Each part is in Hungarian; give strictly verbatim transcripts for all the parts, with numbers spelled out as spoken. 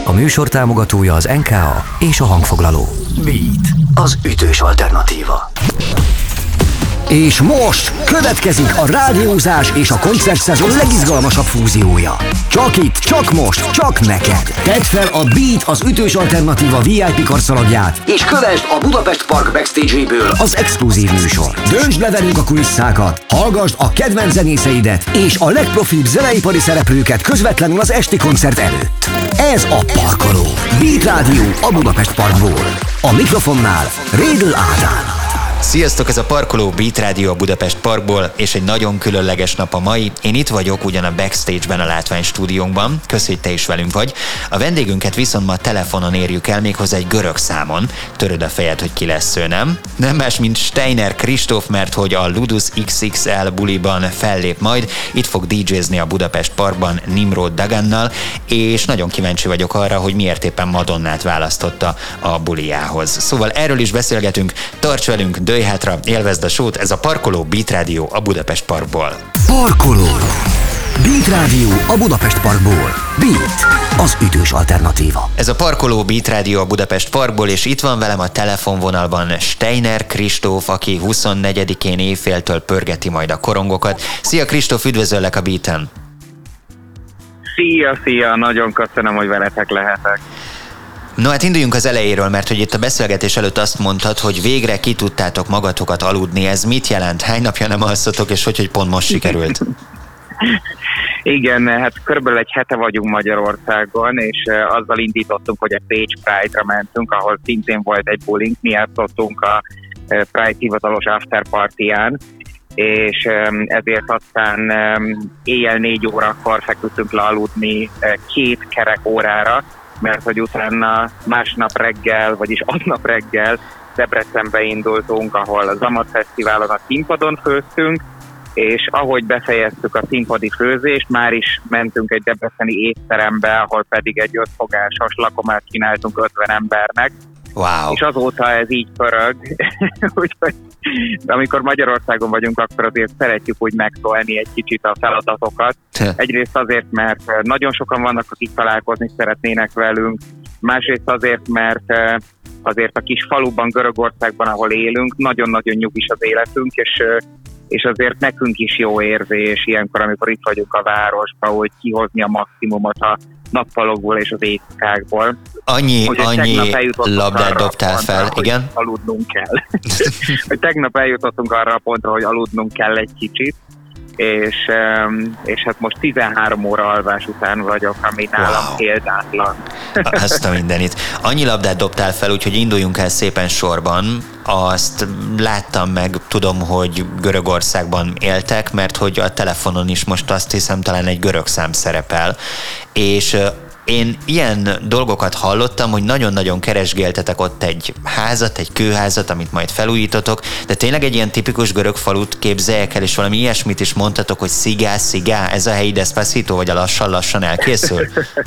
A műsor támogatója az en ká á és a hangfoglaló. Beat, az ütős alternatíva. És most következik a rádiózás és a koncertszezon legizgalmasabb fúziója. Csak itt, csak most, csak neked. Tedd fel a Beat, az ütős alternatíva vé i pé karszalagját, és kövesd a Budapest Park backstage-éből az exkluzív műsor. Döntsd le velünk a kulisszákat, hallgasd a kedvenc zenészeidet és a legprofibb zeneipari szereplőket közvetlenül az esti koncert előtt. Ez a Parkoló. Beat Rádió a Budapest Parkból. A mikrofonnál Rédl Ádám. Sziasztok, ez a Parkoló, Beat Rádió a Budapest Parkból, és egy nagyon különleges nap a mai. Én itt vagyok ugyan a backstage-ben a látványstúdiónkban, kösz, hogy te is velünk vagy. A vendégünket viszont ma telefonon érjük el, méghozzá egy görög számon. Töröd a fejed, hogy ki lesz ő, nem? Nem más, mint Steiner Kristóf, mert hogy a Ludus iksz iksz el buliban fellép majd. Itt fog dé jézni a Budapest Parkban Nimrod Dagannal, és nagyon kíváncsi vagyok arra, hogy miért éppen Madonnát választotta a buliához. Szóval erről is beszélgetünk, tarts velünk, dőj hátra, élvezd a sót, ez a Parkoló, Beat Rádió a Budapest Parkból. Parkoló. Beat Rádió a Budapest Parkból. Beat, az ütős alternatíva. Ez a Parkoló, Beat Rádió a Budapest Parkból, és itt van velem a telefonvonalban Steiner Kristóf, aki huszonnegyedikén éjféltől pörgeti majd a korongokat. Szia Kristóf, üdvözöllek a Beaten! Szia, szia, nagyon köszönöm, hogy veletek lehetek. No hát induljunk az elejéről, mert hogy itt a beszélgetés előtt azt mondtad, hogy végre ki tudtátok magatokat aludni. Ez mit jelent? Hány napja nem alszotok, és hogy, hogy pont most sikerült? Igen, hát körülbelül egy hete vagyunk Magyarországon, és azzal indítottunk, hogy a Pécs Pride-ra mentünk, ahol szintén volt egy bulink, mi játszottunk a Pride hivatalos afterpartyján, és ezért aztán éjjel négy órakor feküdtünk le aludni két kerek órára, mert hogy utána másnap reggel, vagyis aznap reggel Debrecenbe indultunk, ahol a Zamat Fesztiválon a színpadon főztünk, és ahogy befejeztük a színpadi főzést, már is mentünk egy debreceni étterembe, ahol pedig egy ötfogásos lakomát kínáltunk ötven embernek. Wow. És azóta ez így pörög, úgyhogy amikor Magyarországon vagyunk, akkor azért szeretjük úgy megtolni egy kicsit a feladatokat. Egyrészt azért, mert nagyon sokan vannak, akik találkozni szeretnének velünk, másrészt azért, mert azért a kis faluban, Görögországban, ahol élünk, nagyon-nagyon nyugis az életünk, és, és azért nekünk is jó érzés ilyenkor, amikor itt vagyunk a városban, hogy kihozni a maximumot a nappalokból és az éjszakákból. Annyi, annyi labdát dobtál fel, pontra, igen? Aludnunk kell. Hogy tegnap eljutottunk arra a pontra, hogy aludnunk kell egy kicsit, és, és hát most tizenhárom óra alvás után vagyok, ami nálam wow. példátlan. Azt a mindenit. Annyi labdát dobtál fel, úgyhogy induljunk el szépen sorban. Azt láttam meg, tudom, hogy Görögországban éltek, mert hogy a telefonon is most azt hiszem talán egy görög szám szerepel, és én ilyen dolgokat hallottam, hogy nagyon-nagyon keresgéltetek ott egy házat, egy kőházat, amit majd felújítotok, de tényleg egy ilyen tipikus görög falut képzeljek el, és valami ilyesmit is mondtatok, hogy szigá, szigá, ez a helyi Despacito, vagy a lassan-lassan elkészül?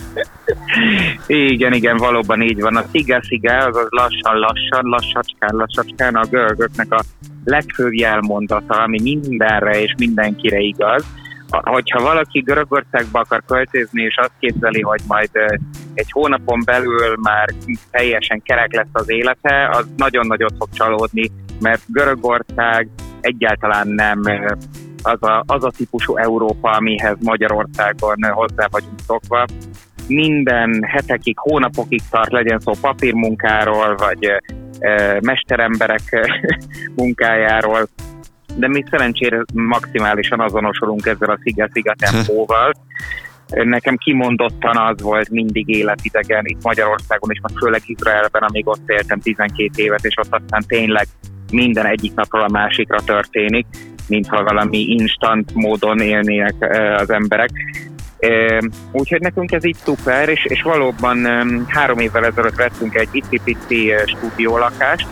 Igen, igen, valóban így van. A szigá, szigá, azaz lassan-lassan, lassacskán, lassacskán a görögöknek a legfőbb jelmondata, ami mindenre és mindenkire igaz. Hogyha valaki Görögországba akar költözni, és azt képzeli, hogy majd egy hónapon belül már teljesen kerek lesz az élete, az nagyon nagyot fog csalódni, mert Görögország egyáltalán nem az a, az a típusú Európa, amihez Magyarországon hozzá vagyunk szokva. Minden hetekig, hónapokig tart, legyen szó papírmunkáról, vagy e, mesteremberek munkájáról, de mi szerencsére maximálisan azonosulunk ezzel a sziga-sziga tempóval. Nekem kimondottan az volt mindig életidegen itt Magyarországon, és most főleg Izraelben, amíg ott éltem tizenkét évet, és ott aztán tényleg minden egyik napról a másikra történik, mintha valami instant módon élnének az emberek. Úgyhogy nekünk ez így szuper, és, és valóban három évvel ezelőtt vettünk egy icipici stúdiólakást,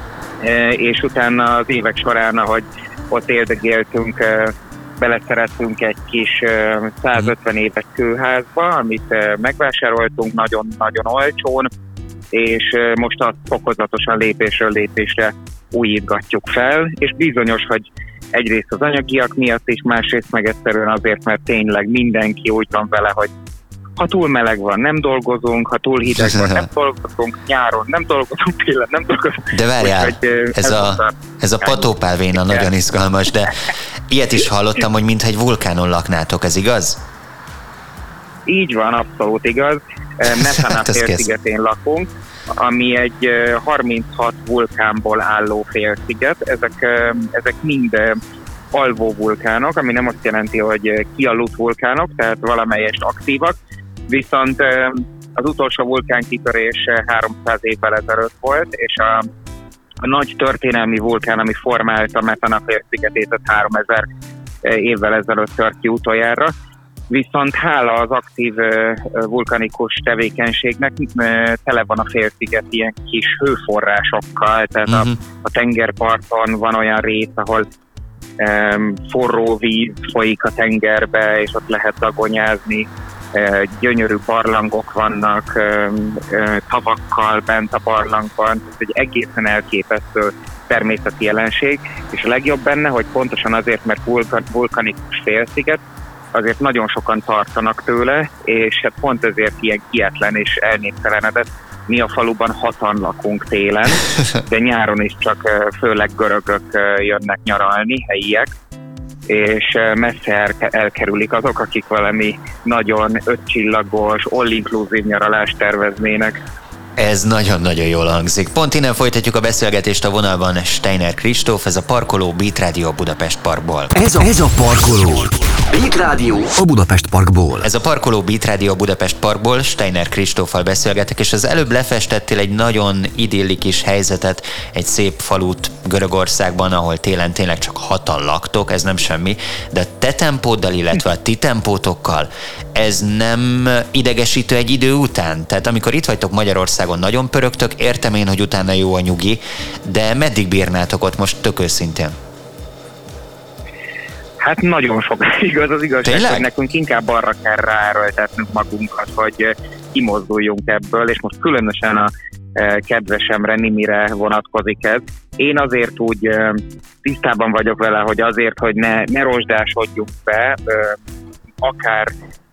és utána az évek során, ahogy ott éldegéltünk, beleszerettünk egy kis százötven éves kőházba, amit megvásároltunk nagyon-nagyon olcsón, és most azt fokozatosan lépésről lépésre újítgatjuk fel, és bizonyos, hogy egyrészt az anyagiak miatt is, másrészt meg egyszerűen azért, mert tényleg mindenki úgy van vele, hogy ha túl meleg van, nem dolgozunk, ha túl hideg van, nem dolgozunk, nyáron nem dolgozunk, télen nem dolgozunk. De várjál, Úgy, ez, ez, a, ez a patópálvéna nagyon izgalmas, de ilyet is hallottam, hogy mintha egy vulkánon laknátok, ez igaz? Így van, abszolút igaz. Messana félszigetén lakunk, ami egy harminchat vulkánból álló félsziget. Ezek, ezek mind alvó vulkánok, ami nem azt jelenti, hogy kialudt vulkánok, tehát valamelyest aktívak, viszont az utolsó vulkánkitörés háromszáz évvel ezelőtt volt, és a, a nagy történelmi vulkán, ami formálta Messana félszigetét, az háromezer évvel ezelőtt tört ki utoljára. Viszont hála az aktív vulkanikus tevékenységnek tele van a félsziget ilyen kis hőforrásokkal, tehát uh-huh. a, a tengerparton van olyan rész, ahol um, forró víz folyik a tengerbe, és ott lehet dagonyázni, uh, gyönyörű barlangok vannak, um, uh, tavakkal bent a barlangban, ez egy egészen elképesztő természeti jelenség, és a legjobb benne, hogy pontosan azért, mert vulkan, vulkanikus félsziget, azért nagyon sokan tartanak tőle, és hát pont ezért ilyen kietlen és elnéptelenedett. Mi a faluban hatan lakunk télen, de nyáron is csak főleg görögök jönnek nyaralni, helyiek, és messze elkerülik azok, akik valami nagyon ötcsillagos, all-inclusive nyaralást terveznének. Ez nagyon-nagyon jól hangzik. Pont innen folytatjuk a beszélgetést, a vonalban Steiner Kristóf, ez a Parkoló Beat Radio a Budapest Parkból. Ez a, ez a Parkoló Beat Radio a Budapest Parkból. Ez a Parkoló Beat Radio a Budapest Parkból, Steiner Kristóffal beszélgetek, és az előbb lefestettél egy nagyon idillikus helyzetet, egy szép falut Görögországban, ahol télen tényleg csak hatan laktok, ez nem semmi, de a te tempóddal, illetve a ti tempótokkal, ez nem idegesítő egy idő után? Tehát amikor itt vagytok Magyarországon, nagyon pörögtök, értem én, hogy utána jó a nyugi, de meddig bírnátok ott most tök őszintén? Hát nagyon sok, igaz, az igazság, Tényleg? hogy nekünk inkább arra kell ráerőltetnünk magunkat, hogy kimozduljunk ebből, és most különösen a kedvesemre, Nimire vonatkozik ez. Én azért úgy tisztában vagyok vele, hogy azért, hogy ne, ne rozsdásodjunk be, akár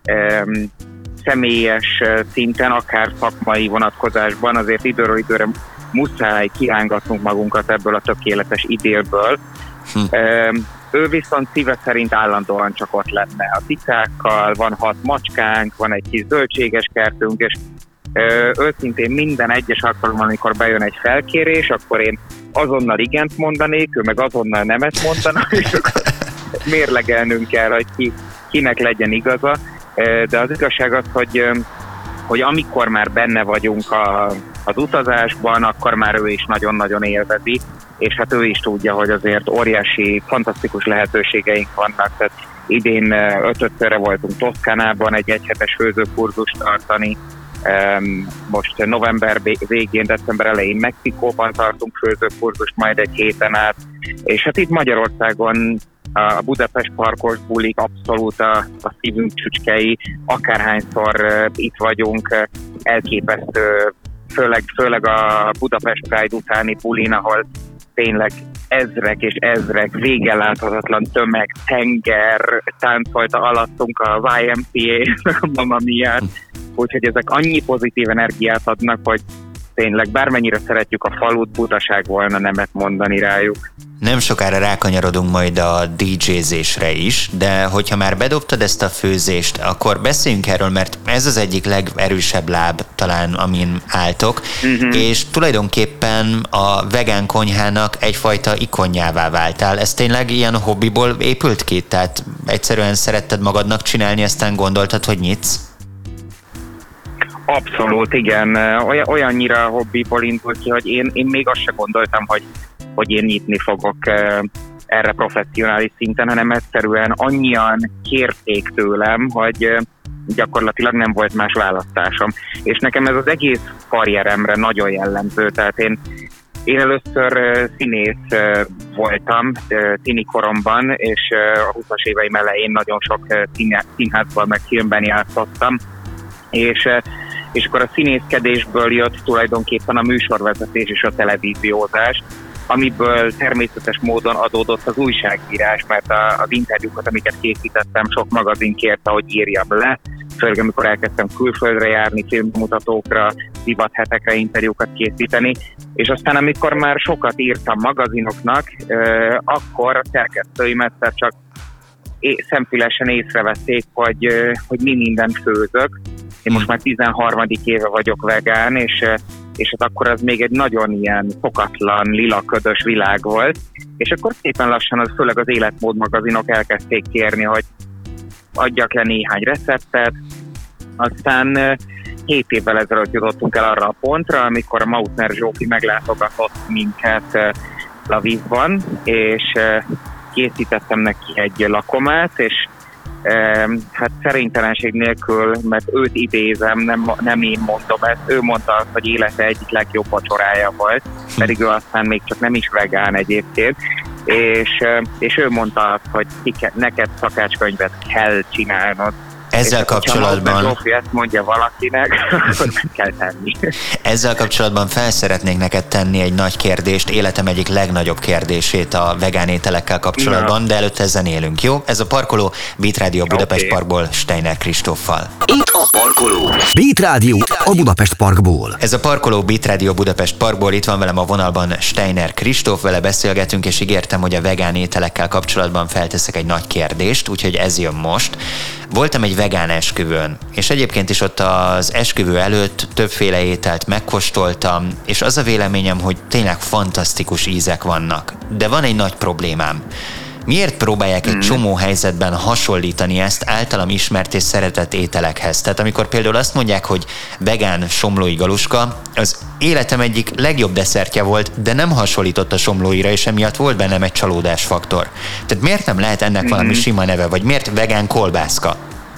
személyes szinten, akár szakmai vonatkozásban, azért időről időre muszáj kirángatnunk magunkat ebből a tökéletes idélből. Hm. Ő viszont szíve szerint állandóan csak ott lenne a cicákkal, van hat macskánk, van egy kis zöldséges kertünk, és ö, őszintén minden egyes alkalommal, amikor bejön egy felkérés, akkor én azonnal igent mondanék, ő meg azonnal nemet mondana, és akkor mérlegelnünk kell, hogy ki, kinek legyen igaza. De az igazság az, hogy, hogy amikor már benne vagyunk a, az utazásban, akkor már ő is nagyon-nagyon élvezi, és hát ő is tudja, hogy azért óriási, fantasztikus lehetőségeink vannak. Tehát idén ötötszörre voltunk Toszkánában egy egyhetes főzőkurzust tartani, most november végén, december elején Mexikóban tartunk főzőkurzust, majd egy héten át, és hát itt Magyarországon a Budapest parkos bulik abszolút a, a szívünk csücskei, akárhányszor uh, itt vagyunk, uh, elképesztő, főleg, főleg a Budapest Pride utáni bulin, ahol tényleg ezrek és ezrek, végen láthatatlan tömeg, tenger, táncolta alattunk a Y M C A, a Mamma Mia-t, úgyhogy ezek annyi pozitív energiát adnak, hogy tényleg bármennyire szeretjük a falut, butaság volna nemet mondani rájuk. Nem sokára rákanyarodunk majd a dé jézésre is, de hogyha már bedobtad ezt a főzést, akkor beszéljünk erről, mert ez az egyik legerősebb láb talán, amin álltok, uh-huh. és tulajdonképpen a vegán konyhának egyfajta ikonjává váltál. Ez tényleg ilyen hobbiból épült ki? Tehát egyszerűen szeretted magadnak csinálni, aztán gondoltad, hogy nyitsz? Abszolút, igen. Oly- olyannyira hobbiból indult ki, hogy én, én még azt se gondoltam, hogy hogy én nyitni fogok uh, erre professzionális szinten, hanem egyszerűen annyian kérték tőlem, hogy uh, gyakorlatilag nem volt más választásom. És nekem ez az egész karrieremre nagyon jellemző, tehát én, én először uh, színész uh, voltam uh, tini koromban, és uh, a huszas éveim elején nagyon sok uh, szín- színházban meg filmben játszottam, és uh, és akkor a színészkedésből jött tulajdonképpen a műsorvezetés és a televíziózás, amiből természetes módon adódott az újságírás, mert az interjúkat, amiket készítettem, sok magazin kérte, hogy írjam le, főleg amikor elkezdtem külföldre járni, filmmutatókra, divathetekre interjúkat készíteni, és aztán amikor már sokat írtam magazinoknak, akkor a szerkesztőim egyszer csak szemfülesen észrevették, hogy, hogy mi mindent főzök. Én most már tizenharmadik éve vagyok vegán, és, és hát akkor az még egy nagyon ilyen szokatlan, lilaködös világ volt, és akkor szépen lassan az, főleg az életmód magazinok elkezdték kérni, hogy adjak le néhány receptet. Aztán hét évvel ezelőtt jutottunk el arra a pontra, amikor a Mautner Zsófi meglátogatott minket Lvivban, és készítettem neki egy lakomát, és hát szerénytelenség nélkül, mert őt idézem, nem, nem én mondom ezt, ő mondta azt, hogy élete egyik legjobb vacsorája volt, pedig ő aztán még csak nem is vegán egyébként, és, és ő mondta azt, hogy neked szakácskönyvet kell csinálnod. Ezzel kapcsolatban... Ha ezt mondja valakinek, akkor meg kell tenni. Ezzel kapcsolatban fel szeretnék neked tenni egy nagy kérdést, életem egyik legnagyobb kérdését a vegán ételekkel kapcsolatban, no. de előtte zenélünk, jó? Ez a Parkoló, Beat Radio Budapest okay. Parkból Steiner Kristóffal. Itt a Parkoló. Beat Radio a Budapest Parkból. Ez a Parkoló, Beat Radio Budapest Parkból, itt van velem a vonalban Steiner Kristóf, vele beszélgetünk, és ígértem, hogy a vegán ételekkel kapcsolatban felteszek egy nagy kérdést, úgyhogy ez jön most. Voltam egy vegán esküvőn, és egyébként is ott az esküvő előtt többféle ételt megkóstoltam, és az a véleményem, hogy tényleg fantasztikus ízek vannak. De van egy nagy problémám. Miért próbálják egy csomó helyzetben hasonlítani ezt általam ismert és szeretett ételekhez? Tehát amikor például azt mondják, hogy vegán somlói galuska, az életem egyik legjobb desszertje volt, de nem hasonlított a somlóira, és emiatt volt bennem egy csalódásfaktor. Tehát miért nem lehet ennek mm-hmm. valami sima neve, vagy miért vegán kolbászka?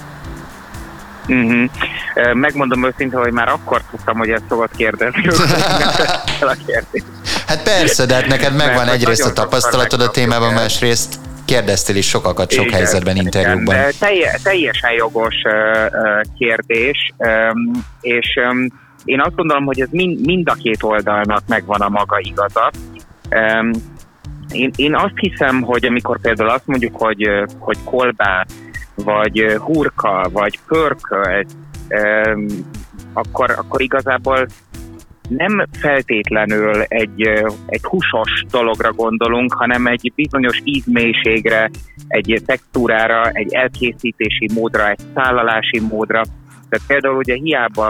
Mm-hmm. Megmondom őszintén, hogy már akkor tudtam, hogy ezt fogod kérdezni. a kérdést. Hát persze, de hát neked megvan egyrészt a tapasztalatod a témában, másrészt kérdeztél is sokakat sok igen, helyzetben, interjúkban. Igen, telje, teljesen jogos uh, kérdés, um, és um, én azt gondolom, hogy ez mind, mind a két oldalnak megvan a maga igaza. Um, én, én azt hiszem, hogy amikor például azt mondjuk, hogy, hogy kolbász, vagy hurka, vagy pörkölt, um, akkor, akkor igazából nem feltétlenül egy, egy húsos dologra gondolunk, hanem egy bizonyos ízmélységre, egy textúrára, egy elkészítési módra, egy szállalási módra. Tehát például ugye hiába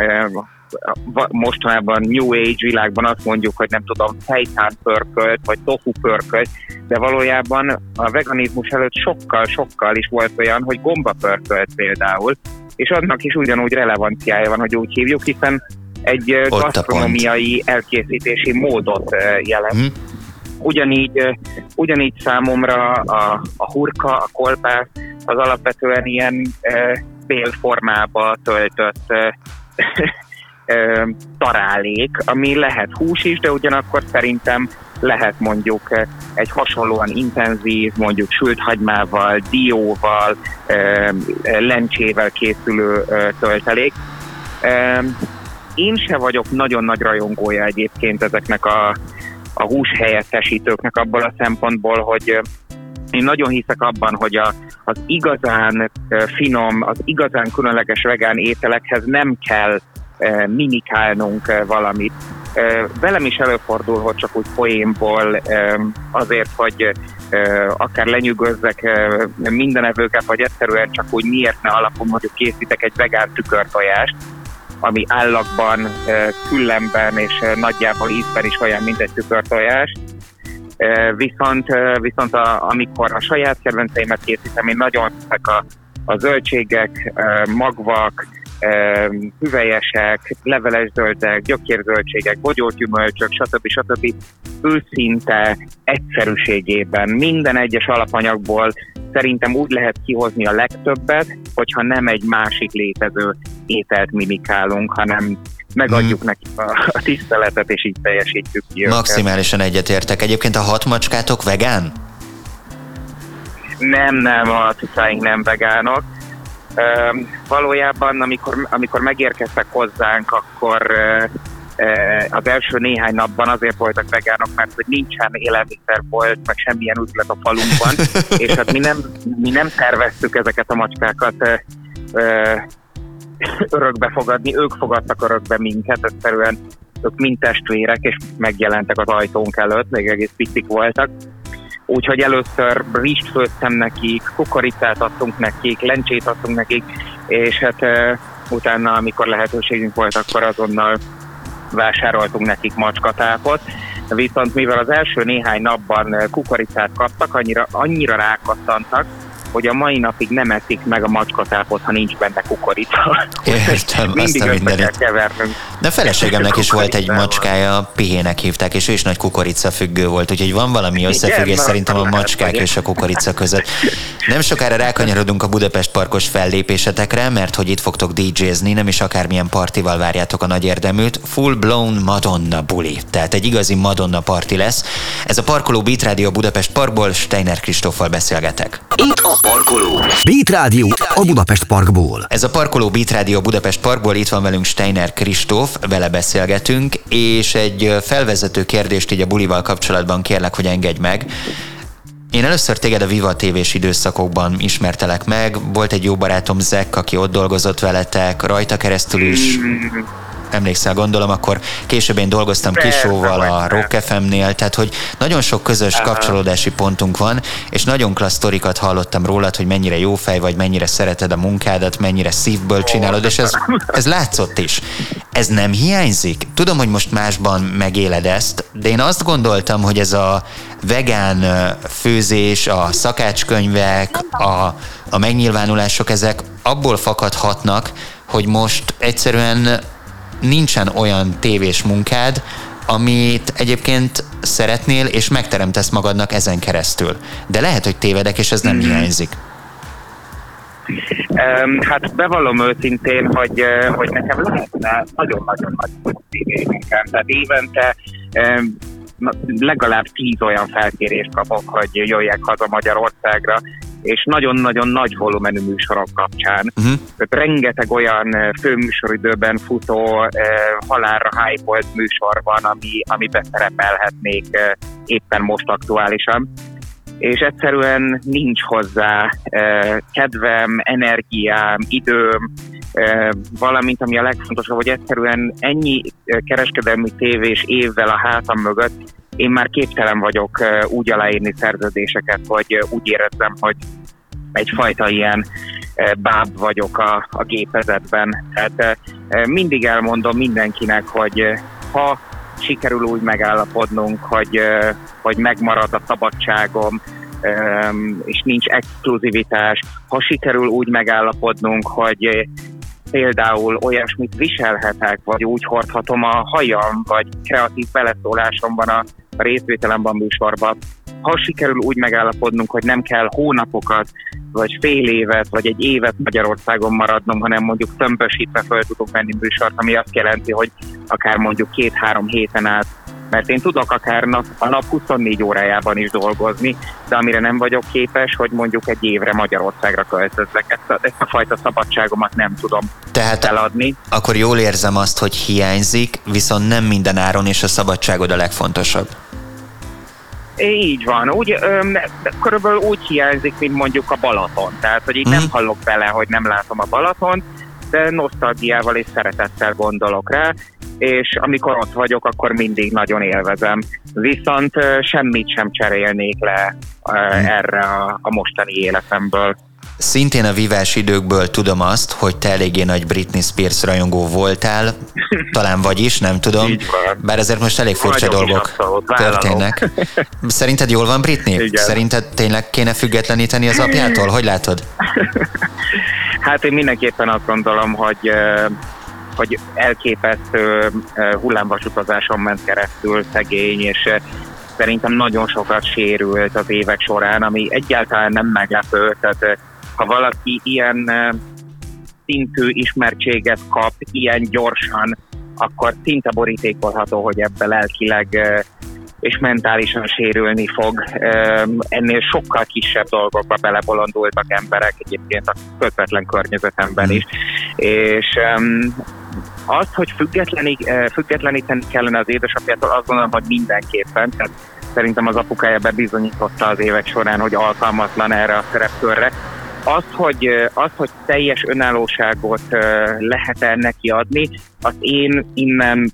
mostanában New Age világban azt mondjuk, hogy nem tudom, fejtán pörkölt, vagy tofu pörkölt, de valójában a veganizmus előtt sokkal-sokkal is volt olyan, hogy gomba pörkölt például, és annak is ugyanúgy relevanciája van, hogy úgy hívjuk, hiszen egy gasztronómiai elkészítési módot jelent. Hmm. Ugyanígy, ugyanígy számomra a, a hurka, a kolbász az alapvetően ilyen e, bélformába töltött e, e, tarálék, ami lehet hús is, de ugyanakkor szerintem lehet mondjuk egy hasonlóan intenzív, mondjuk sült hagymával, dióval, e, lencsével készülő e, töltelék. E, Én se vagyok nagyon nagy rajongója egyébként ezeknek a, a húshelyettesítőknek abból a szempontból, hogy én nagyon hiszek abban, hogy a, az igazán finom, az igazán különleges vegán ételekhez nem kell e, mimikálnunk e, valamit. E, velem is előfordul, hogy csak úgy poénból e, azért, hogy e, akár lenyűgözzek e, minden evőket, vagy egyszerűen csak úgy miért ne alapon mondjuk készítek egy vegán tükörtojást, ami állagban, küllemben és nagyjából ízben is olyan, mint egy tükörtojás. Viszont, viszont a, amikor a saját kedvenceimet készítem, én nagyon hiszek a, a zöldségek, magvak, hüvelyesek, leveles zöldek, gyökérzöldségek, bogyógyümölcsök, stb. stb. Őszinte egyszerűségében minden egyes alapanyagból szerintem úgy lehet kihozni a legtöbbet, hogyha nem egy másik létező ételt mimikálunk, hanem megadjuk hmm. neki a, a tiszteletet, és így teljesítjük ki őket. Maximálisan egyetértek. Egyébként a hat macskátok vegán? Nem, nem, a cicáink nem vegánok. Uh, valójában, amikor, amikor megérkeztek hozzánk, akkor uh, uh, az első néhány napban azért voltak vegánok, mert hogy nincsen élelmiszerbolt, meg semmilyen üzlet a falunkban, és hát mi nem, mi nem terveztük ezeket a macskákat uh, uh, örökbe fogadni, ők fogadtak örökbe minket, egyszerűen ők mind testvérek, és megjelentek az ajtónk előtt, még egész picik voltak. Úgyhogy először rizst főztem nekik, kukoricát adtunk nekik, lencsét adtunk nekik, és hát uh, utána, amikor lehetőségünk volt, akkor azonnal vásároltunk nekik macskatápot. Viszont mivel az első néhány napban kukoricát kaptak, annyira, annyira rákattantak, hogy a mai napig nem eszik meg a macskatápot, ha nincs benne kukorica. Értem, mindig azt a mindenit. kevernünk. De a feleségemnek is volt egy macskája, Pihének hívták, és ő is nagy kukorica függő volt, úgyhogy van valami összefüggés Igen, szerintem a lehet, macskák vagy. és a kukorica között. Nem sokára rákanyarodunk a Budapest Parkos fellépésetekre, mert hogy itt fogtok dé jézni, nem is akármilyen partival várjátok a nagy érdeműt. Full blown Madonna buli, tehát egy igazi Madonna parti lesz. Ez a parkoló Beat Radio Budapest Parkból, Steiner Kristóffal beszélgetek. Itt a parkoló. Beat Rádió a Budapest Parkból. Ez a parkoló Beat Radio Budapest Parkból, itt van velünk Steiner Kristóf, vele beszélgetünk, és egy felvezető kérdést így a bulival kapcsolatban kérlek, hogy engedj meg. Én először téged a Viva té vés időszakokban ismertelek meg, volt egy jó barátom, Zek, aki ott dolgozott veletek, rajta keresztül is, emlékszel, gondolom, akkor később én dolgoztam Kisóval a Rock ef em-nél, tehát hogy nagyon sok közös kapcsolódási pontunk van, és nagyon klassz sztorikat hallottam rólad, hogy mennyire jó fej vagy, mennyire szereted a munkádat, mennyire szívből csinálod, és ez, ez látszott is. Ez nem hiányzik? Tudom, hogy most másban megéled ezt, de én azt gondoltam, hogy ez a vegán főzés, a szakácskönyvek, a, a megnyilvánulások, ezek abból fakadhatnak, hogy most egyszerűen nincsen olyan tévés munkád, amit egyébként szeretnél, és megteremtesz magadnak ezen keresztül. De lehet, hogy tévedek, és ez nem hiányzik. Um, hát bevallom őszintén, hogy, hogy nekem lehetne nagyon-nagyon nagy tévés munkám. Tehát évente um, legalább tíz olyan felkérést kapok, hogy jöjjek haza Magyarországra, és nagyon-nagyon nagy volumenű műsorok kapcsán. Uh-huh. Tehát rengeteg olyan főműsoridőben futó, eh, halálra hype-olt műsor van, ami, amiben szerepelhetnék eh, éppen most aktuálisan. És egyszerűen nincs hozzá eh, kedvem, energiám, időm, eh, valamint ami a legfontosabb, hogy egyszerűen ennyi eh, kereskedelmi tévés évvel a hátam mögött én már képtelen vagyok uh, úgy aláírni szerződéseket, hogy uh, úgy érezzem, hogy egyfajta ilyen uh, báb vagyok a, a gépezetben. Tehát uh, mindig elmondom mindenkinek, hogy uh, ha sikerül úgy megállapodnunk, hogy, uh, hogy megmarad a szabadságom, um, és nincs exkluzivitás, ha sikerül úgy megállapodnunk, hogy uh, például olyasmit viselhetek, vagy úgy hordhatom a hajam, vagy kreatív beleszólásom van a részvételemben műsorban. Ha sikerül úgy megállapodnunk, hogy nem kell hónapokat, vagy fél évet, vagy egy évet Magyarországon maradnom, hanem mondjuk tömbösítve föl tudok menni műsort, ami azt jelenti, hogy akár mondjuk két-három héten át, mert én tudok akár nap, a nap huszonnégy órájában is dolgozni, de amire nem vagyok képes, hogy mondjuk egy évre Magyarországra költözzek. Ezt a, ezt a fajta szabadságomat nem tudom Tehát eladni. Akkor jól érzem azt, hogy hiányzik, viszont nem minden áron, és a szabadságod a legfontosabb. Így van. Úgy, öm, körülbelül úgy hiányzik, mint mondjuk a Balaton. Tehát, hogy így hmm. nem hallok bele, hogy nem látom a Balatont, de nosztalgiával és szeretettel gondolok rá, és amikor ott vagyok, akkor mindig nagyon élvezem. Viszont semmit sem cserélnék le hmm. erre a, a mostani életemből. Szintén a vívás időkből tudom azt, hogy te eléggé nagy Britney Spears rajongó voltál, talán vagy is, nem tudom, bár ezért most elég furcsa Vagyok dolgok történnek. Szerinted jól van Britney? Igen. Szerinted tényleg kéne függetleníteni az apjától? Hogy látod? Hát én mindenképpen azt gondolom, hogy, hogy elképesztő hullámvasutazáson ment keresztül szegény, és szerintem nagyon sokat sérült az évek során, ami egyáltalán nem meglepő. Tehát ha valaki ilyen szintű ismertséget kap, ilyen gyorsan, akkor szinte borítékolható, hogy ebben lelkileg és mentálisan sérülni fog. Ennél sokkal kisebb dolgokba belebolondultak emberek, egyébként a közvetlen környezetemben is. És azt, hogy függetleníteni kellene az édesapjától, azt gondolom, hogy mindenképpen. Tehát szerintem az apukája bebizonyította az évek során, hogy alkalmatlan erre a szerepkörre. Az, hogy, az, hogy teljes önállóságot lehet neki adni, azt én innen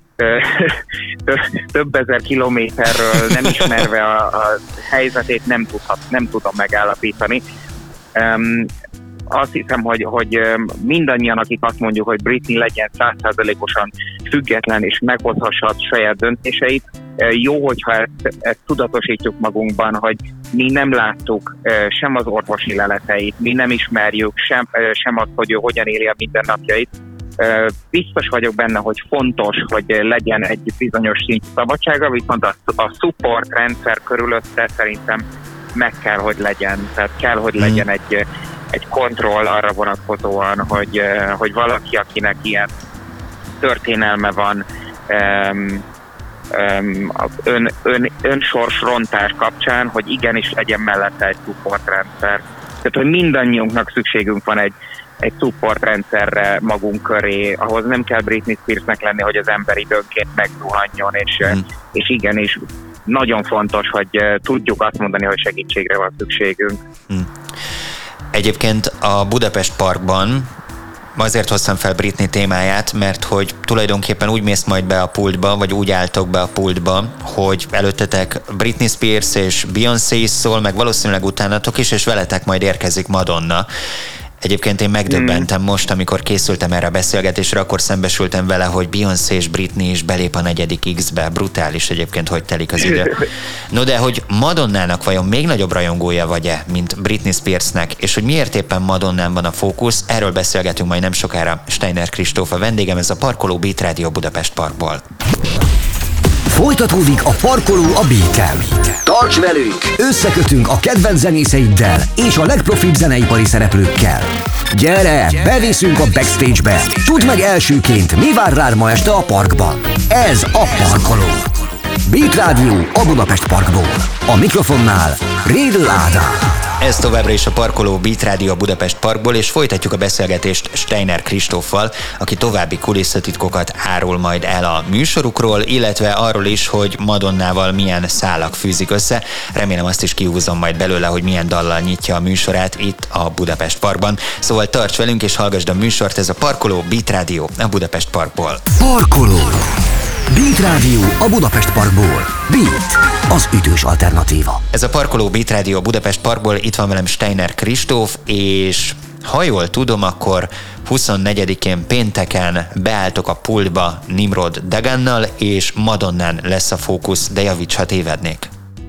több ezer kilométerről nem ismerve a, a helyzetét nem, tudhat, nem tudom megállapítani. Um, azt hiszem, hogy, hogy mindannyian, akik azt mondjuk, hogy Britney legyen száz százalékosan független és meghozhassa a saját döntéseit, jó, hogyha ezt, ezt tudatosítjuk magunkban, hogy mi nem láttuk sem az orvosi leleteit, mi nem ismerjük sem, sem azt, hogy ő hogyan éli a mindennapjait. Biztos vagyok benne, hogy fontos, hogy legyen egy bizonyos szintű szabadsága, viszont a, a support rendszer körülötte szerintem meg kell, hogy legyen. Tehát kell, hogy legyen egy, egy kontroll arra vonatkozóan, hogy, hogy valaki, akinek ilyen történelme van, um, um, ön, ön, önsorsrontás kapcsán, hogy igenis legyen mellette egy supportrendszer. Tehát, hogy mindannyiunknak szükségünk van egy, egy supportrendszerre magunk köré, ahhoz nem kell Britney Spearsnek lenni, hogy az ember időnként megzuhanjon, és, mm. és igenis nagyon fontos, hogy tudjuk azt mondani, hogy segítségre van szükségünk. Mm. Egyébként a Budapest Parkban azért hoztam fel Britney témáját, mert hogy tulajdonképpen úgy mész majd be a pultba, vagy úgy álltok be a pultba, hogy előttetek Britney Spears és Beyoncé is szól, meg valószínűleg utánatok is, és veletek majd érkezik Madonna. Egyébként én megdöbbentem most, amikor készültem erre a beszélgetésre, akkor szembesültem vele, hogy Beyoncé és Britney is belép a negyedik X-be. Brutális egyébként, hogy telik az idő. No de, hogy Madonnának vajon még nagyobb rajongója vagy-e, mint Britney Spearsnek, és hogy miért éppen Madonnán van a fókusz, erről beszélgetünk majd nem sokára. Steiner Kristóf a vendégem, ez a Parkoló Beat Radio Budapest Parkból. Folytatódik a Parkoló a Beaten. Tarts velünk! Összekötünk a kedvenc zenészeiddel és a legprofibb zeneipari szereplőkkel. Gyere, beviszünk a backstage-be! Tudd meg elsőként, mi vár rád ma este a parkban. Ez a Parkoló. Beat Radio a Budapest Parkból. A mikrofonnál Rédl Ádám. Ez továbbra is a Parkoló Beat Radio Budapest Parkból, és folytatjuk a beszélgetést Steiner Kristóffal, aki további kulisszatitkokat árul majd el a műsorukról, illetve arról is, hogy Madonnával milyen szálak fűzik össze. Remélem azt is kihúzom majd belőle, hogy milyen dallal nyitja a műsorát itt a Budapest Parkban. Szóval tarts velünk és hallgasd a műsort, ez a Parkoló Beat Radio a Budapest Parkból. Parkoló! Beat Radio a Budapest Parkból. Beat, az ütős alternatíva. Ez a Parkoló Beat Radio a Budapest Parkból, itt van velem Steiner Kristóf, és ha jól tudom, akkor huszonnegyedikén pénteken beálltok a pultba Nimrod Dagannal, és Madonnán lesz a fókusz, de javíts, ha tévednék.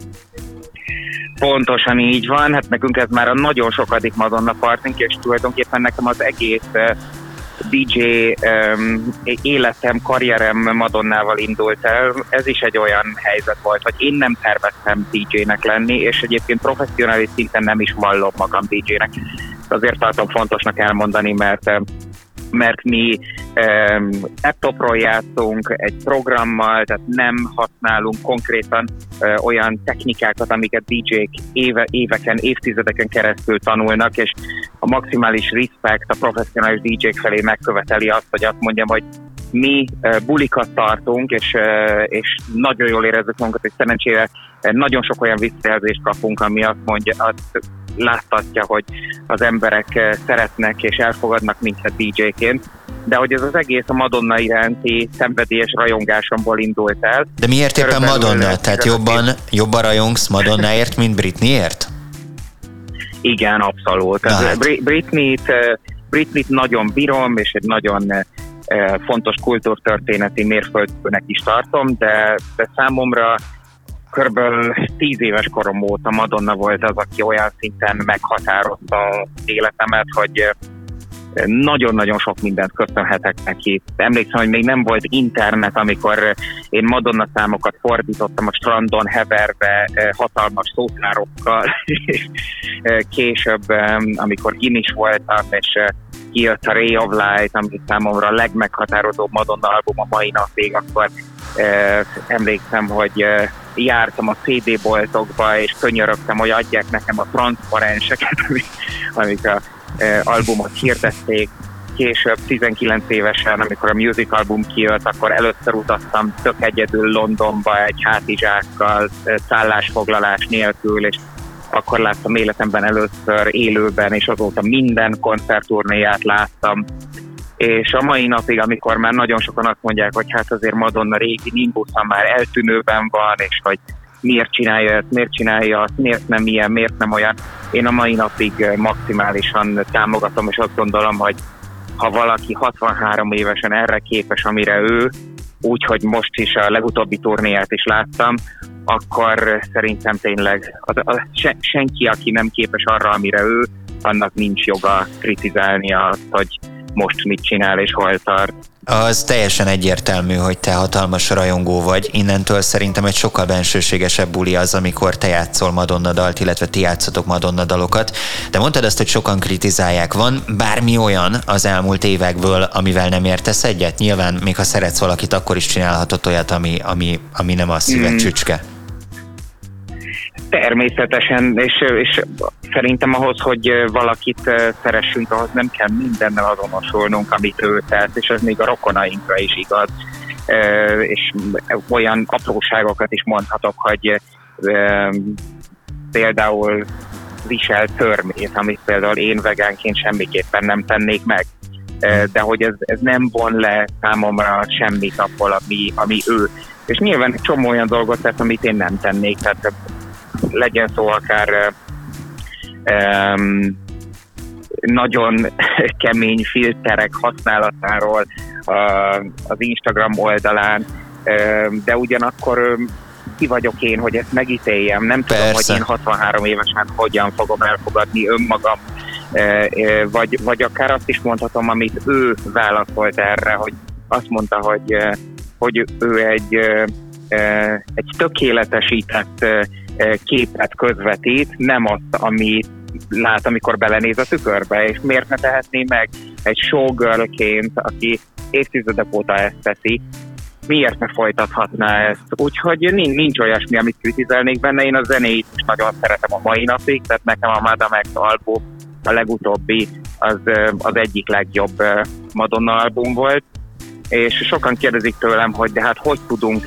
Pontosan így van, hát nekünk ez már a nagyon sokadik Madonna partink, és tulajdonképpen nekem az egész dé dzsé um, életem, karrierem Madonnával indult el. Ez is egy olyan helyzet volt, hogy én nem terveztem dé dzsének lenni, és egyébként professzionális szinten nem is vallom magam dé dzsének. Azért tartom fontosnak elmondani, mert mert mi um, laptopról játszunk egy programmal, tehát nem használunk konkrétan uh, olyan technikákat, amiket dé dzsék éve, éveken, évtizedeken keresztül tanulnak, és a maximális respect a professzionális dé dzsék felé megköveteli azt, hogy azt mondjam, hogy mi uh, bulikat tartunk, és, uh, és nagyon jól érezzük magunkat, és szerencsére uh, nagyon sok olyan visszajelzést kapunk, ami azt mondja, azt láttatja, hogy az emberek szeretnek és elfogadnak minket dé dzséként, de hogy ez az egész a Madonna iránti szenvedélyes rajongásomból indult el. De miért éppen Madonna? Tehát jobban, jobban rajongsz Madonnáért, mint Britneyért? Igen, abszolút. Hát. Britneyt, Britneyt nagyon bírom, és egy nagyon fontos kultúrtörténeti mérföldkőnek is tartom, de, de számomra körülbelül tíz éves korom óta Madonna volt az, aki olyan szinten meghatározta az életemet, hogy nagyon-nagyon sok mindent köszönhetek neki. Emlékszem, hogy még nem volt internet, amikor én Madonna számokat fordítottam a strandon heverve hatalmas szótárokkal, és később, amikor gimis voltam, és kijött a Ray of Light, ami számomra a legmeghatározóbb Madonna album a mai napig, akkor eh, emlékszem, hogy eh, jártam a cé dé-boltokba, és könyörögtem, hogy adják nekem a transzparenseket, amik, amik a eh, albumot hirdették. Később, tizenkilenc évesen, amikor a music album kijött, akkor először utaztam tök egyedül Londonba egy hátizsákkal, szállásfoglalás nélkül, és akkor láttam életemben először élőben, és azóta minden koncertturnéját láttam. És a mai napig, amikor már nagyon sokan azt mondják, hogy hát azért Madonna régi Nimbusza már eltűnőben van, és hogy miért csinálja ezt, miért csinálja azt, miért nem ilyen, miért nem olyan. Én a mai napig maximálisan támogatom, és azt gondolom, hogy ha valaki hatvanhárom évesen erre képes, amire ő, úgyhogy most is a legutóbbi turnéját is láttam, akkor szerintem tényleg az, az, se, senki, aki nem képes arra, amire ő, annak nincs joga kritizálni azt, hogy most mit csinál és hol tart. Az teljesen egyértelmű, hogy te hatalmas rajongó vagy. Innentől szerintem egy sokkal bensőségesebb buli az, amikor te játszol Madonna dalt, illetve ti játszotok Madonna dalokat. De mondtad azt, hogy sokan kritizálják. Van bármi olyan az elmúlt évekből, amivel nem értesz egyet? Nyilván, még ha szeretsz valakit, akkor is csinálhatod olyat, ami, ami, ami nem a szíved mm. csücske. Természetesen, és, és szerintem ahhoz, hogy valakit szeressünk, ahhoz nem kell mindennel azonosulnunk, amit ő tesz, és ez még a rokonainkra is igaz. És olyan apróságokat is mondhatok, hogy például visel törmét, amit például én vegánként semmiképpen nem tennék meg. De hogy ez, ez nem von le számomra semmit abból, ami, ami ő. És nyilván egy csomó olyan dolgot tesz, amit én nem tennék, tehát legyen szó akár um, nagyon kemény filterek használatáról uh, az Instagram oldalán, uh, de ugyanakkor um, ki vagyok én, hogy ezt megítéljem. Nem Persze. tudom, hogy én hatvanhárom évesen hogyan fogom elfogadni önmagam, uh, uh, vagy, vagy akár azt is mondhatom, amit ő válaszolt erre, hogy azt mondta, hogy, uh, hogy ő egy, uh, uh, egy tökéletesített uh, képet közvetít, nem azt, amit lát, amikor belenéz a tükörbe, és miért ne tehetné meg egy showgirlként, aki évtizedek óta ezt teszi, miért ne folytathatná ezt? Úgyhogy nincs, nincs olyasmi, amit kritizálnék benne, én a zenéit is nagyon szeretem a mai napig, tehát nekem a Madame X album, a legutóbbi, az, az egyik legjobb Madonna album volt, és sokan kérdezik tőlem, hogy de hát hogy tudunk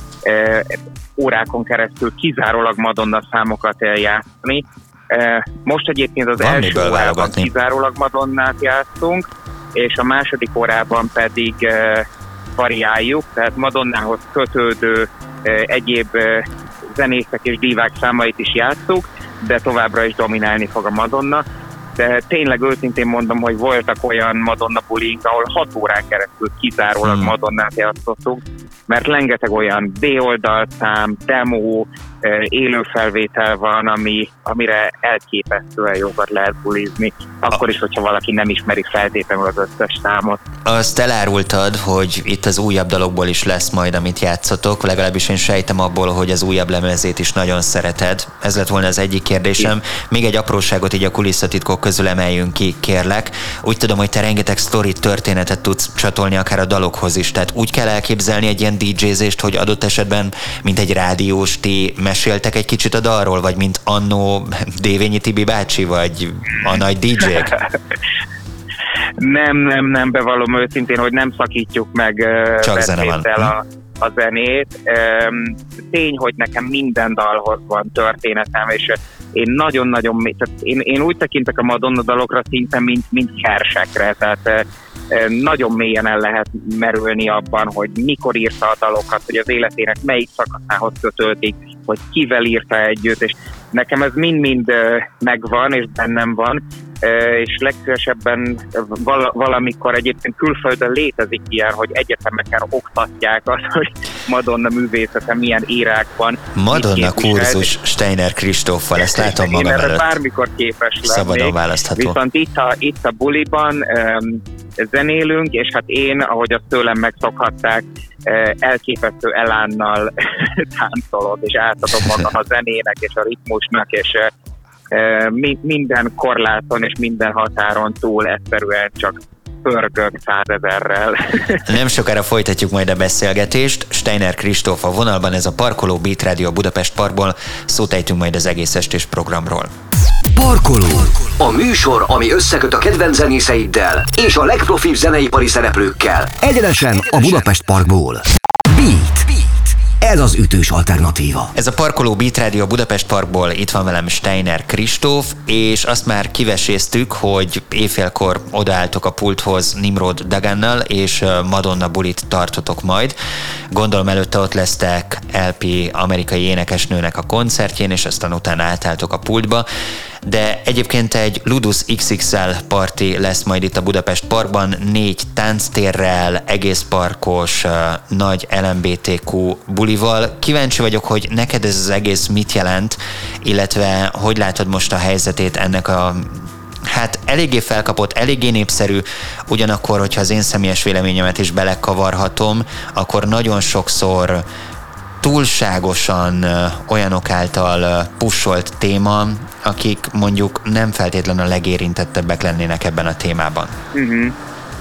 órákon keresztül kizárólag Madonna számokat játszani. Most egyébként az Van első órában kizárólag Madonnát játszunk, és a második órában pedig variáljuk, tehát Madonnához kötődő egyéb zenészek és dívák számait is játszuk, de továbbra is dominálni fog a Madonna. De tényleg őszintén mondom, hogy voltak olyan Madonna bulink, ahol hat órán keresztül kizárólag hmm. Madonnát játszottunk, mert rengeteg olyan B-oldalszám, demo, élőfelvétel van, ami, amire elképesztően jókat lehet bulizni, akkor is, hogyha valaki nem ismeri feltétlenül az összes számot. Azt elárultad, hogy itt az újabb dalokból is lesz majd, amit játszotok, legalábbis én sejtem abból, hogy az újabb lemezét is nagyon szereted. Ez lett volna az egyik kérdésem. Még egy apróságot így a kulisszatitkok közül emeljünk ki, kérlek. Úgy tudom, hogy te rengeteg sztorit, történetet tudsz csatolni akár a dalokhoz is, tehát úgy kell elképzelni egy ilyen dé jézést, hogy adott esetben, mint egy rádiós, ti meséltek egy kicsit a dalról, vagy mint annó Dévényi Tibi bácsi, vagy a nagy dé jék? Nem, nem, nem, bevallom őszintén, hogy nem szakítjuk meg Csak zene van. A, a zenét. Tény, hogy nekem minden dalhoz van történetem, és én nagyon-nagyon, tehát én, én úgy tekintek a Madonna dalokra szinte, mint, mint hersekre, tehát nagyon mélyen el lehet merülni abban, hogy mikor írta a dalokat, hogy az életének melyik szakaszához kötődik, hogy kivel írta együtt, és nekem ez mind-mind megvan, és bennem van, és legszívesebben valamikor egyébként külföldön létezik ilyen, hogy egyetemeken oktatják azt, hogy Madonna művészete milyen írákban. Madonna kurzus Steiner Kristóffal, ezt látom magam előtt. Én előtt. Bármikor képes lenni. Szabadon választható. Viszont itt a, itt a buliban um, zenélünk, és hát én, ahogy azt tőlem megszokhatták, elképesztő elánnal táncolok, és átadom magam a zenének és a ritmusnak, és minden korláton és minden határon túl egyszerűen csak pörgök százezerrel. Nem sokára folytatjuk majd a beszélgetést. Steiner Kristóf a vonalban, ez a Parkoló Beat Radio Budapest Parkból. Szót ejtünk majd az egész estés programról. Parkoló. A műsor, ami összeköt a kedvenc zenészeiddel és a legprofibb zeneipari szereplőkkel. Egyenesen a Budapest Parkból. Beat. Ez az ütős alternatíva. Ez a parkoló Beat Radio Budapest Parkból, itt van velem Steiner Kristóf, és azt már kiveséztük, hogy éjfélkor odaálltok a pulthoz Nimrod Dagannal, és Madonna bulit tartotok majd. Gondolom előtte ott lesztek el pé amerikai énekesnőnek a koncertjén, és aztán utána átálltok a pultba. De egyébként egy Ludus iksz iksz el parti lesz majd itt a Budapest Parkban, négy tánctérrel, egész parkos, nagy el em bé té kú bulival. Kíváncsi vagyok, hogy neked ez az egész mit jelent, illetve hogy látod most a helyzetét ennek a hát eléggé felkapott, eléggé népszerű, ugyanakkor, hogyha az én személyes véleményemet is belekavarhatom, akkor nagyon sokszor túlságosan olyanok által pusholt téma, akik mondjuk nem feltétlenül a legérintettebbek lennének ebben a témában. Uh-huh.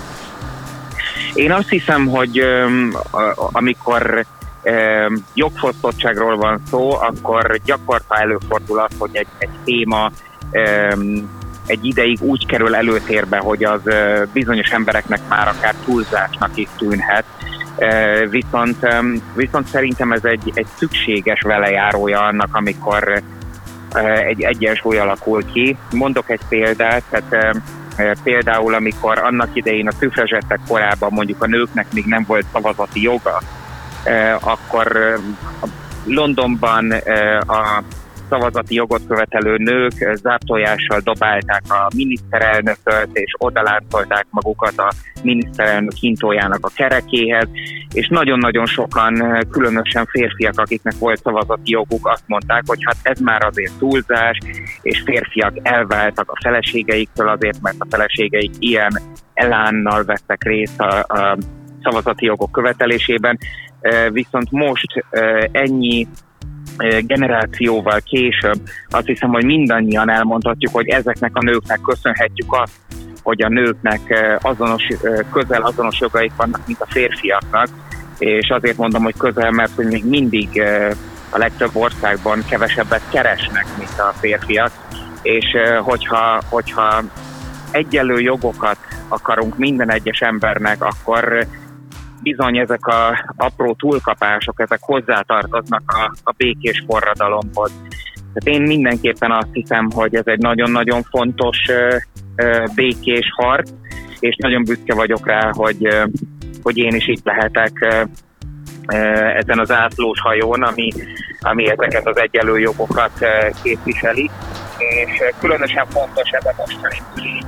Én azt hiszem, hogy um, amikor um, jogfosztottságról van szó, akkor gyakorta előfordul az, hogy egy, egy téma um, egy ideig úgy kerül előtérbe, hogy az uh, bizonyos embereknek már akár túlzásnak is tűnhet. Uh, viszont, um, viszont szerintem ez egy, egy szükséges velejárója annak, amikor uh, egy egyensúly alakul ki. Mondok egy példát, tehát uh, például amikor annak idején a szüfrazsettek korában mondjuk a nőknek még nem volt szavazati joga, uh, akkor uh, Londonban uh, a szavazati jogot követelő nők záptolyással dobálták a miniszterelnököt, és odaláncolták magukat a miniszterelnök hintójának a kerekéhez, és nagyon-nagyon sokan, különösen férfiak, akiknek volt szavazati joguk, azt mondták, hogy hát ez már azért túlzás, és férfiak elváltak a feleségeiktől azért, mert a feleségeik ilyen elánnal vettek részt a, a szavazati jogok követelésében, viszont most ennyi generációval később azt hiszem, hogy mindannyian elmondhatjuk, hogy ezeknek a nőknek köszönhetjük azt, hogy a nőknek azonos, közel azonos jogaik vannak, mint a férfiaknak, és azért mondom, hogy közel, mert hogy még mindig a legtöbb országban kevesebbet keresnek, mint a férfiak, és hogyha, hogyha egyenlő jogokat akarunk minden egyes embernek, akkor bizony ezek az apró túlkapások, ezek hozzátartoznak a, a békés forradalomhoz. Tehát én mindenképpen azt hiszem, hogy ez egy nagyon-nagyon fontos ö, ö, békés harc, és nagyon büszke vagyok rá, hogy, ö, hogy én is itt lehetek ö, ö, ezen az átlós hajón, ami, ami ezeket az egyenlő jogokat ö, képviseli, és ö, különösen fontos ebben mostani buli,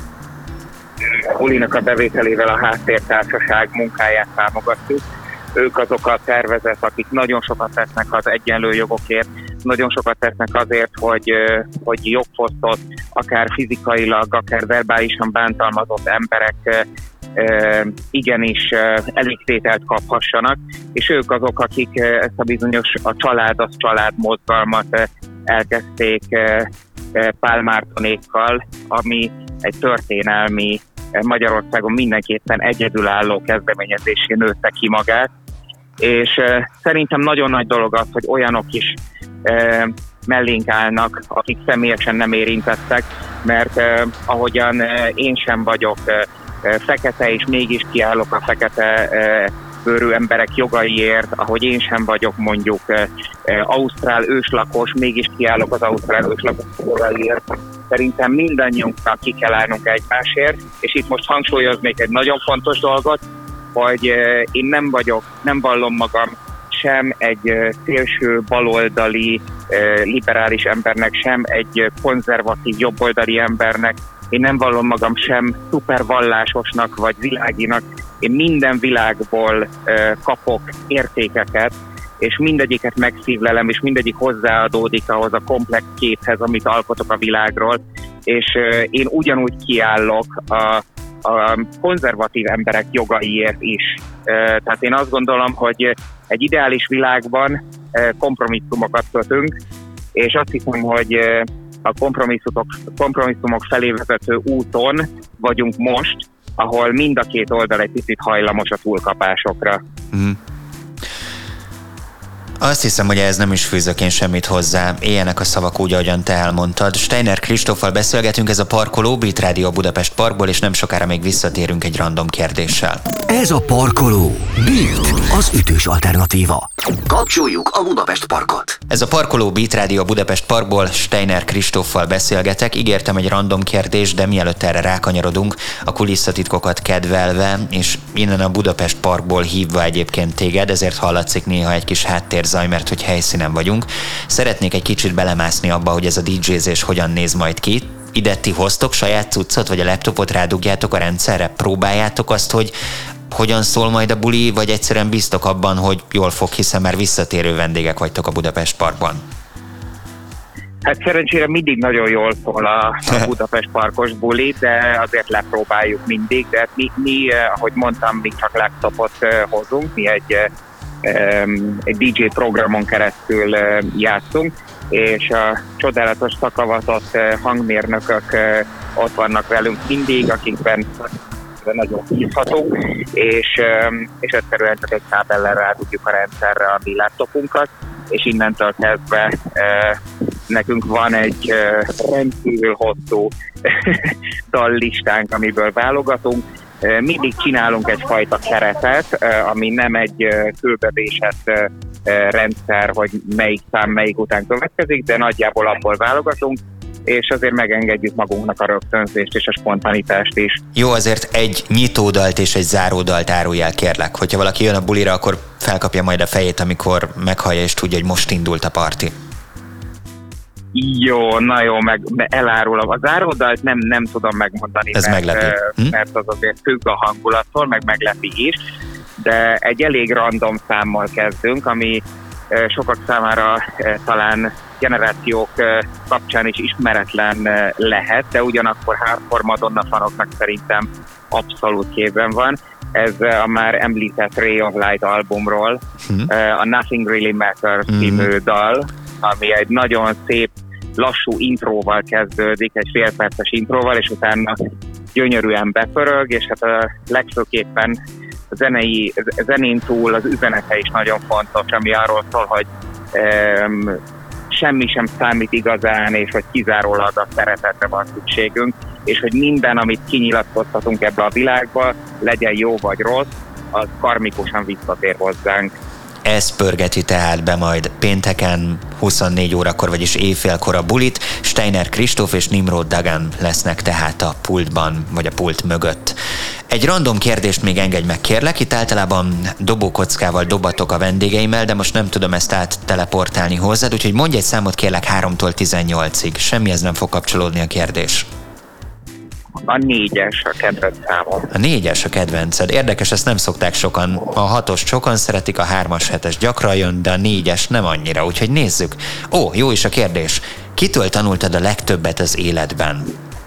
a bulinak a bevételével a Háttértársaság munkáját támogatjuk. Ők azok a szervezet, akik nagyon sokat tesznek az egyenlő jogokért, nagyon sokat tesznek azért, hogy, hogy jogfosztott, akár fizikailag, akár verbálisan bántalmazott emberek igenis elégtételt kaphassanak, és ők azok, akik ezt a bizonyos a család az család mozgalmat elkezdték Pál Mártonékkal, ami egy történelmi, Magyarországon mindenképpen egyedülálló kezdeményezésén nőtte ki magát, és uh, szerintem nagyon nagy dolog az, hogy olyanok is uh, mellénk állnak, akik személyesen nem érintettek, mert uh, ahogyan uh, én sem vagyok uh, uh, fekete, és mégis kiállok a fekete uh, bőrű emberek jogaiért, ahogy én sem vagyok mondjuk uh, uh, ausztrál őslakos, mégis kiállok az ausztrál őslakos jogaiért. Szerintem mindannyiunknak ki kell állnunk egymásért, és itt most hangsúlyoznék egy nagyon fontos dolgot, hogy uh, én nem vagyok, nem vallom magam sem egy uh, szélső baloldali uh, liberális embernek, sem egy uh, konzervatív jobboldali embernek, én nem vallom magam sem szupervallásosnak vagy világinak, én minden világból uh, kapok értékeket, és mindegyiket megszívlelem, és mindegyik hozzáadódik ahhoz a komplex képhez, amit alkotok a világról, és uh, én ugyanúgy kiállok a, a konzervatív emberek jogaiért is. Uh, tehát én azt gondolom, hogy egy ideális világban uh, kompromisszumokat kötünk, és azt hiszem, hogy uh, a kompromisszumok, kompromisszumok felé vezető úton vagyunk most, ahol mind a két oldal egy picit hajlamos a túlkapásokra. Mm. Azt hiszem, hogy ez nem is fűzök én semmit hozzá. Éljenek a szavak úgy, ahogyan te elmondtad. Steiner Kristóffal beszélgetünk, ez a Parkoló, Beat Radio Budapest Parkból, és nem sokára még visszatérünk egy random kérdéssel. Ez a Parkoló, Beat, az ütős alternatíva. Kapcsoljuk a Budapest Parkot. Ez a Parkoló, Beat Radio Budapest Parkból, Steiner Kristóffal beszélgetek. Ígértem egy random kérdést, de mielőtt erre rákanyarodunk, a kulisszatitkokat kedvelve, és innen a Budapest Parkból hívva egyébként téged, ezért hallatszik néha egy kis háttérzaj, mert hogy helyszínen vagyunk. Szeretnék egy kicsit belemászni abba, hogy ez a dé jézés hogyan néz majd ki. Ide ti hoztok saját cuccot, vagy a laptopot rádugjátok a rendszerre? Próbáljátok azt, hogy hogyan szól majd a buli, vagy egyszerűen bíztok abban, hogy jól fog, hiszen már visszatérő vendégek vagytok a Budapest Parkban? Hát szerencsére mindig nagyon jól szól a, a Budapest Parkos buli, de azért lepróbáljuk mindig, de mi, mi ahogy mondtam, mi csak laptopot hozunk, mi egy, egy dé jé programon keresztül játszunk, és a csodálatos szakavatott hangmérnökök ott vannak velünk mindig, akikben nagyon bízhatunk, és, és egyszerűen csak egy kábellel rá tudjuk a rendszerre a mi laptopunkat, és innentől kezdve nekünk van egy rendkívül hosszú dallistánk, amiből válogatunk. Mindig csinálunk egyfajta keretet, ami nem egy fölbevésett rendszer, hogy melyik szám melyik után következik, de nagyjából abból válogatunk, és azért megengedjük magunknak a rögtönzést és a spontanitást is. Jó, azért egy nyitódalt és egy záródalt árulj el, kérlek. Hogyha valaki jön a bulira, akkor felkapja majd a fejét, amikor meghallja és tudja, hogy most indult a parti. Jó, na jó, meg elárulom. A záródalt nem, nem tudom megmondani, ez mert, meglepi. Hm? mert az azért függ a hangulattól, meg meglepi is, de egy elég random számmal kezdünk, ami sokak számára talán generációk kapcsán is ismeretlen lehet, de ugyanakkor hardcore Madonna fanoknak szerintem abszolút képben van. Ez a már említett Ray of Light albumról, hmm. a Nothing Really Matters hmm. című dal, ami egy nagyon szép, lassú intróval kezdődik, egy félperces intróval, és utána gyönyörűen bepörög, és hát a legfőképpen a zenei, a zenén túl az üzenete is nagyon fontos, ami arról szól, hogy um, semmi sem számít igazán, és hogy kizárólag a szeretetre van szükségünk, és hogy minden, amit kinyilatkoztatunk ebbe a világba, legyen jó vagy rossz, az karmikusan visszatér hozzánk. Ez pörgeti tehát be majd pénteken huszonnégy órakor, vagyis éjfélkor a bulit. Steiner Kristóf és Nimrod Dagan lesznek tehát a pultban, vagy a pult mögött. Egy random kérdést még engedj meg, kérlek. Itt általában dobókockával dobatok a vendégeimmel, de most nem tudom ezt át teleportálni hozzád, úgyhogy mondj egy számot, kérlek, háromtól tizennyolcig. Semmihez nem fog kapcsolódni a kérdés. A négyes a kedvenc számom. A négyes a kedvenced. Érdekes, ezt nem szokták sokan. A hatos sokan szeretik, a hármas, hetes gyakran jön, de a négyes nem annyira, úgyhogy nézzük. Ó, jó is a kérdés. Kitől tanultad a legtöbbet az életben?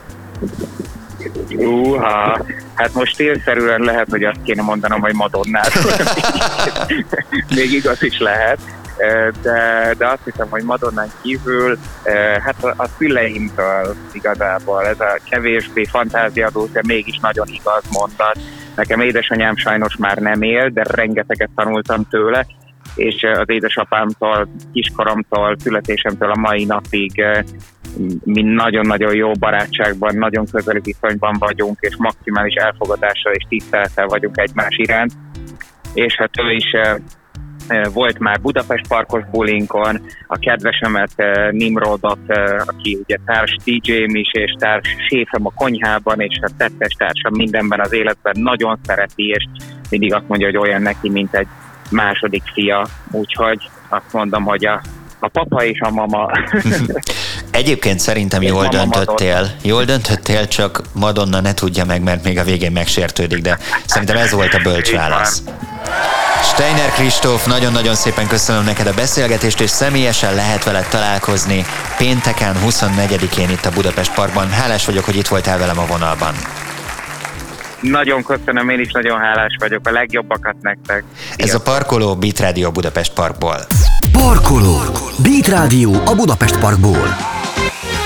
Uha, hát most stílszerűen lehet, hogy azt kéne mondanom, hogy Madonnát. Még igaz is lehet. De, de azt hiszem, hogy Madonnán kívül, hát a, a szüleimtől igazából ez a kevésbé fantáziadó, de mégis nagyon igaz mondat. Nekem édesanyám sajnos már nem él, de rengeteget tanultam tőle, és az édesapámtól, kiskoromtól, születésemtől a mai napig mi nagyon-nagyon jó barátságban, nagyon közeli viszonyban vagyunk, és maximális elfogadással és tisztelettel vagyunk egymás iránt. És hát ő is volt már Budapest Parkos bulinkon, a kedvesemet Nimrodot, aki ugye társ dé jém is, és társ séfem a konyhában, és a tettes társam mindenben az életben nagyon szereti, és mindig azt mondja, hogy olyan neki, mint egy második fia. Úgyhogy azt mondom, hogy a, a papa és a mama. Egyébként szerintem jól döntöttél. Madonna. Jól döntöttél, csak Madonna ne tudja meg, mert még a végén megsértődik, de szerintem ez volt a bölcs válasz. Steiner Kristóf, nagyon-nagyon szépen köszönöm neked a beszélgetést, és személyesen lehet veled találkozni pénteken huszonnegyedikén itt a Budapest Parkban. Hálás vagyok, hogy itt voltál velem a vonalban. Nagyon köszönöm, én is nagyon hálás vagyok, a legjobbakat nektek. Ez a Parkoló, Beat Radio a Budapest Parkból. Parkoló, Beat Radio a Budapest Parkból.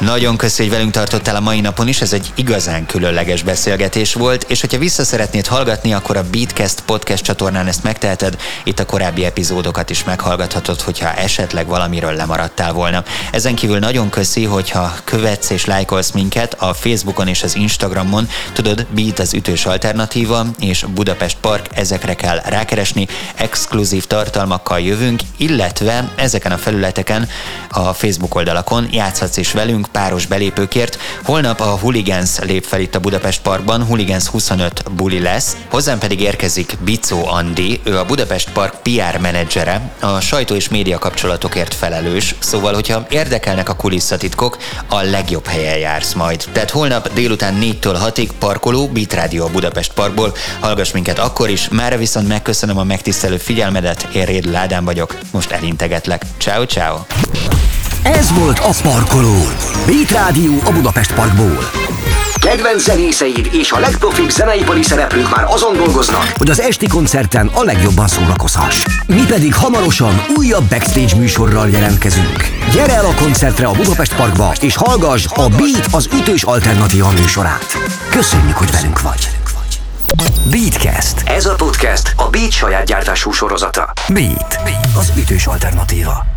Nagyon köszi, hogy velünk tartottál a mai napon is, ez egy igazán különleges beszélgetés volt, és hogyha vissza szeretnéd hallgatni, akkor a Beatcast podcast csatornán ezt megteheted, itt a korábbi epizódokat is meghallgathatod, hogyha esetleg valamiről lemaradtál volna. Ezen kívül nagyon köszi, hogyha követsz és lájkolsz minket a Facebookon és az Instagramon, tudod, Beat az ütős alternatíva, és Budapest Park, ezekre kell rákeresni, exkluzív tartalmakkal jövünk, illetve ezeken a felületeken, a Facebook oldalakon játszhatsz is velünk páros belépőkért. Holnap a Hooligans lép fel itt a Budapest Parkban, Hooligans huszonöt buli lesz, hozzám pedig érkezik Bicó Andi, ő a Budapest Park pé er menedzsere, a sajtó és média kapcsolatokért felelős, szóval, hogyha érdekelnek a kulisszatitkok, a legjobb helyen jársz majd. Tehát holnap délután négytől hatig parkoló, Beat Rádió a Budapest Parkból, hallgass minket akkor is, mára viszont megköszönöm a megtisztelő figyelmedet, én Rédl Ádám vagyok, most elintegetlek. Ciao, ciao. Ez volt a Parkoló, Beat Rádió a Budapest Parkból. Kedvenc zenészeid és a legprofibb zeneipari szereplők már azon dolgoznak, hogy az esti koncerten a legjobban szórakozhass. Mi pedig hamarosan újabb backstage műsorral jelentkezünk. Gyere el a koncertre a Budapest Parkba, és hallgass a Beat az ütős alternatíva műsorát. Köszönjük, hogy velünk vagy. Beatcast. Ez a podcast a Beat saját gyártású sorozata. Beat, az ütős alternatíva.